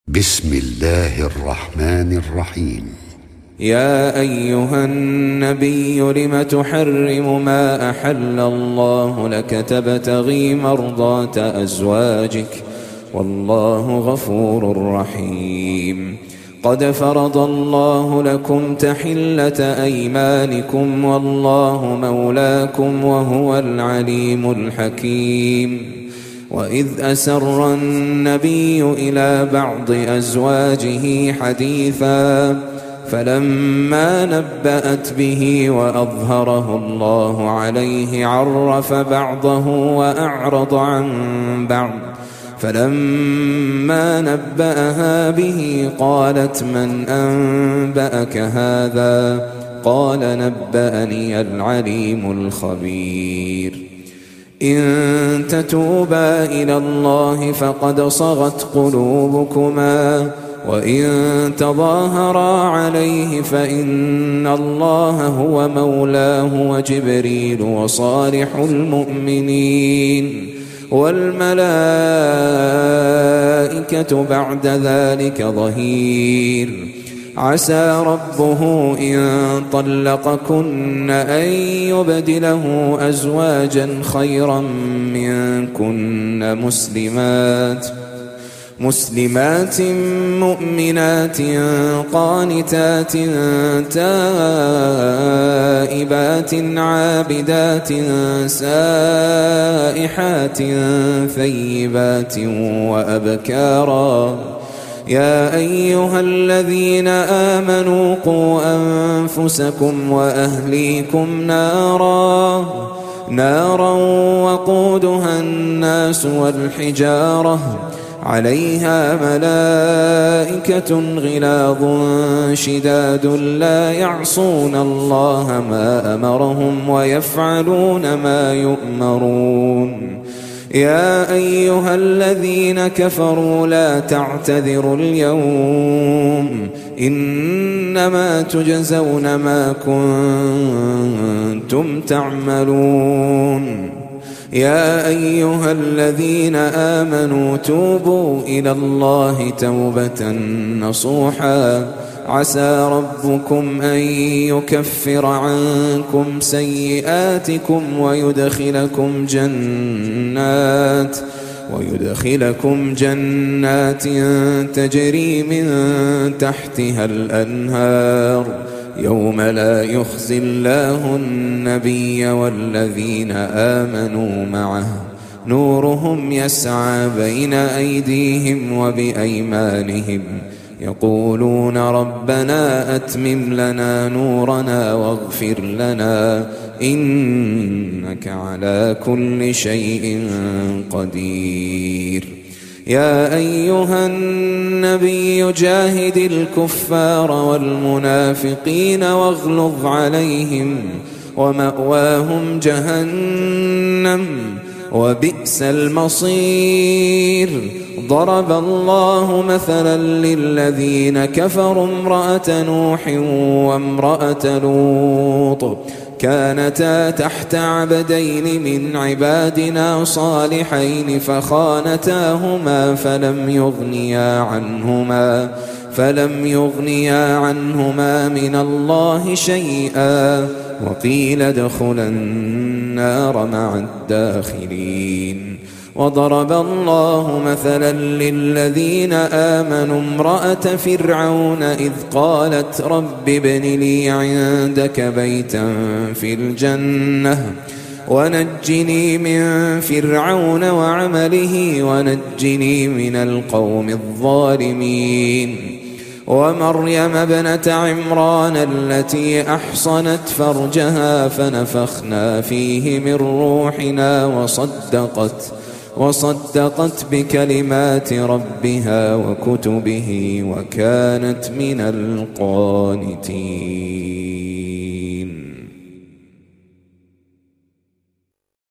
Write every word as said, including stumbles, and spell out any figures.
بسم الله الرحمن الرحيم. يا أيها النبي لم تحرم ما أحل الله لك تبتغي مرضات أزواجك والله غفور رحيم. قد فرض الله لكم تحلة أيمانكم والله مولاكم وهو العليم الحكيم. وإذ أسر النبي إلى بعض أزواجه حديثا فلما نبأت به وأظهره الله عليه عرف بعضه وأعرض عن بعض فلما نبأها به قالت من أنبأك هذا قال نبأني العليم الخبير. إن تتوبا إلى الله فقد صغت قلوبكما وإن تظاهرا عليه فإن الله هو مولاه وجبريل وصالح المؤمنين والملائكة بعد ذلك ظهير. عسى ربه إن طلقكن أن يبدله أزواجا خيرا منكن مسلمات مسلمات مؤمنات قانتات تائبات عابدات سائحات ثيبات وأبكارا. يا أيها الذين آمنوا قوا أنفسكم وأهليكم نارا نارا وقودها الناس والحجارة عليها ملائكة غلاظ شداد لا يعصون الله ما أمرهم ويفعلون ما يؤمرون. يا أيها الذين كفروا لا تعتذروا اليوم إنما تجزون ما كنتم تعملون. يا أيها الذين آمنوا توبوا إلى الله توبة نصوحا عسى ربكم أن يكفر عنكم سيئاتكم ويدخلكم جنات ويدخلكم جنات تجري من تحتها الأنهار يوم لا يخزي الله النبي والذين آمنوا معه نورهم يسعى بين أيديهم وبأيمانهم يقولون ربنا أتمم لنا نورنا واغفر لنا إنك على كل شيء قدير. يا أيها النبي جاهد الكفار والمنافقين واغلظ عليهم ومأواهم جهنم وبئس المصير. ضرب الله مثلا للذين كفروا امرأة نوح وامرأة لوط كانتا تحت عبدين من عبادنا صالحين فخانتاهما فلم يغنيا عنهما فلم يغنيا عنهما من الله شيئا وقيل ادخلا النار مع الداخلين. وضرب الله مثلا للذين آمنوا امرأة فرعون إذ قالت رب ابن لي عندك بيتا في الجنة ونجني من فرعون وعمله ونجني من القوم الظالمين. ومريم ابنة عمران التي أحصنت فرجها فنفخنا فيه من روحنا وصدقت وصدقت بكلمات ربها وكتبه وكانت من القانتين.